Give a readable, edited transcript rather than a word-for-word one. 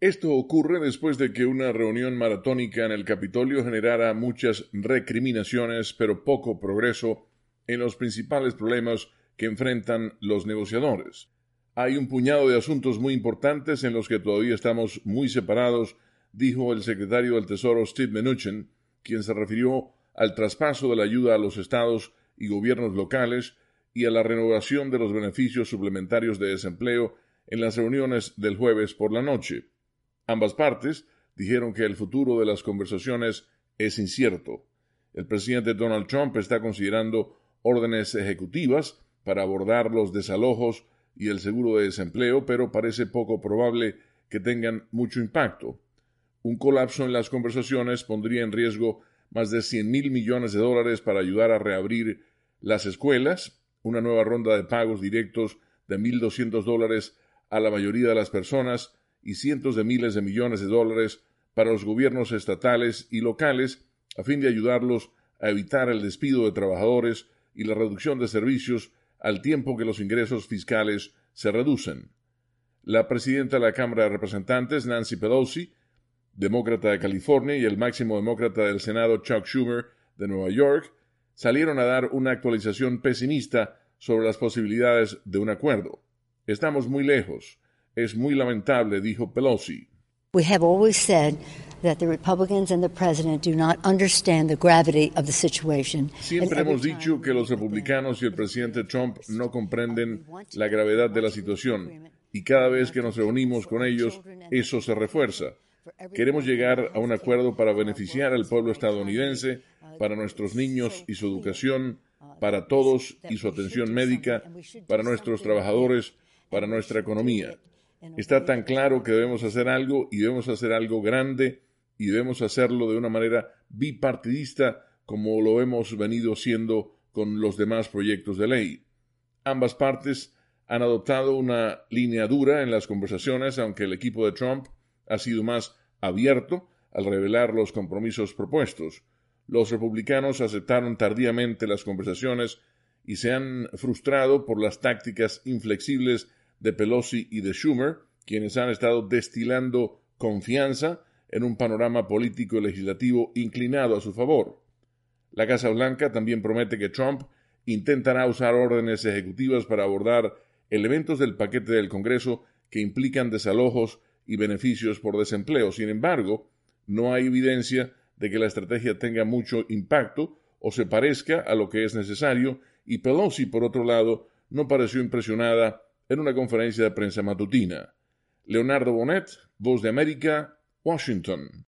Esto ocurre después de que una reunión maratónica en el Capitolio generara muchas recriminaciones, pero poco progreso en los principales problemas que enfrentan los negociadores. Hay un puñado de asuntos muy importantes en los que todavía estamos muy separados, dijo el secretario del Tesoro Steve Mnuchin, quien se refirió al traspaso de la ayuda a los estados y gobiernos locales y a la renovación de los beneficios suplementarios de desempleo en las reuniones del jueves por la noche. Ambas partes dijeron que el futuro de las conversaciones es incierto. El presidente Donald Trump está considerando órdenes ejecutivas para abordar los desalojos y el seguro de desempleo, pero parece poco probable que tengan mucho impacto. Un colapso en las conversaciones pondría en riesgo más de $100,000 millones para ayudar a reabrir las escuelas, una nueva ronda de pagos directos de $1,200 a la mayoría de las personas y cientos de miles de millones de dólares para los gobiernos estatales y locales a fin de ayudarlos a evitar el despido de trabajadores y la reducción de servicios al tiempo que los ingresos fiscales se reducen. La presidenta de la Cámara de Representantes, Nancy Pelosi, demócrata de California, y el máximo demócrata del Senado, Chuck Schumer, de Nueva York, salieron a dar una actualización pesimista sobre las posibilidades de un acuerdo. Estamos muy lejos. Es muy lamentable, dijo Pelosi. We have always said that the Republicans and the president do not understand the gravity of the situation. Siempre hemos dicho que los republicanos y el presidente Trump no comprenden la gravedad de la situación, y cada vez que nos reunimos con ellos, eso se refuerza. Queremos llegar a un acuerdo para beneficiar al pueblo estadounidense, para nuestros niños y su educación, para todos y su atención médica, para nuestros trabajadores, para nuestra economía. Está tan claro que debemos hacer algo, y debemos hacer algo grande, y debemos hacerlo de una manera bipartidista como lo hemos venido haciendo con los demás proyectos de ley. Ambas partes han adoptado una línea dura en las conversaciones, aunque el equipo de Trump ha sido más abierto al revelar los compromisos propuestos. Los republicanos aceptaron tardíamente las conversaciones y se han frustrado por las tácticas inflexibles de Pelosi y de Schumer, quienes han estado destilando confianza en un panorama político y legislativo inclinado a su favor. La Casa Blanca también promete que Trump intentará usar órdenes ejecutivas para abordar elementos del paquete del Congreso que implican desalojos y beneficios por desempleo. Sin embargo, no hay evidencia de que la estrategia tenga mucho impacto o se parezca a lo que es necesario, y Pelosi, por otro lado, no pareció impresionada en una conferencia de prensa matutina. Leonardo Bonet, Voz de América, Washington.